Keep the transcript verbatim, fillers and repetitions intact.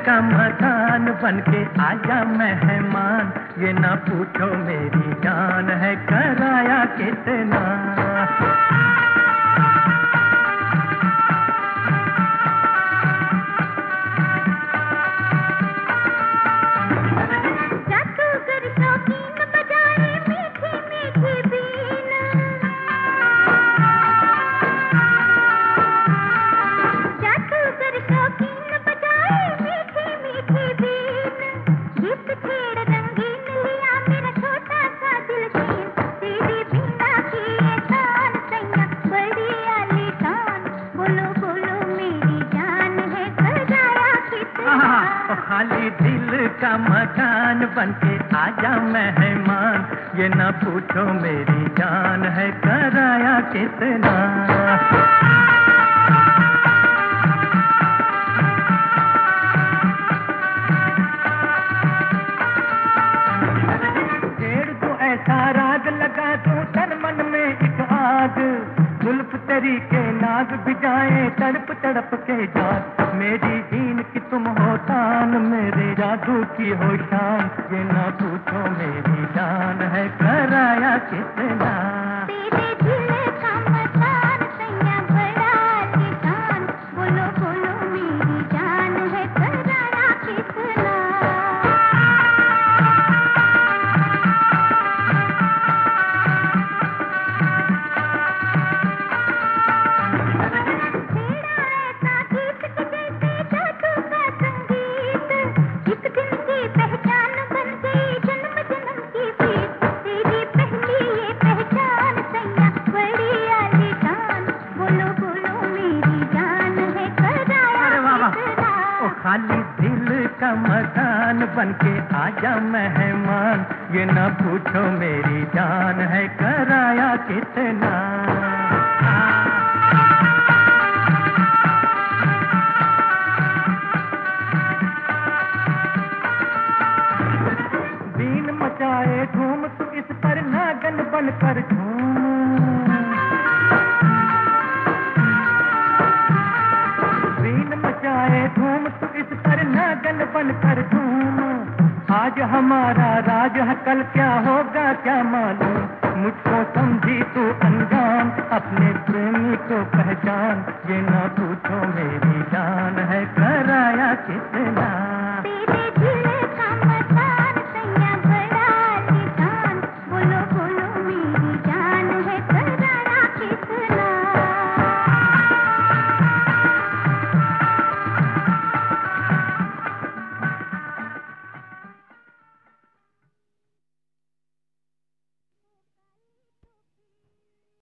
का मकान बनके आजा मेहमान, ये ना पूछो मेरी जान है कराया कितना। खाली दिल का मकान बनके आजा मेहमान, ये ना पूछो मेरी जान है कराया कितना। छेड़ को ऐसा राग लगा दूं तन मन में एक आग, जुल्फ तेरी के नाग भिजाए तड़प तड़प के जाग। मेरी दीन की तुम हो तान, मेरे जादू की हो शान, ये ना पूछो मेरी जान है कराया कितना। तेरे दिल का मकान सैया बड़ा आलीशान, बोलो बोलो मेरी जान है कराया कितना। खाली दिल का मकान बनके आजा मेहमान, ये ना पूछो मेरी जान है कराया कितना। बीन मचाए धूम तू इस पर नागन बनकर झूम, बीन मचाए धूम तू इस पर नागन बनकर झूम। आज हमारा राज है कल क्या होगा क्या मालूम, मुझको समझी तू अनजान अपने प्रेमी को पहचान, ये ना पूछो मेरी जान है कराया कितना।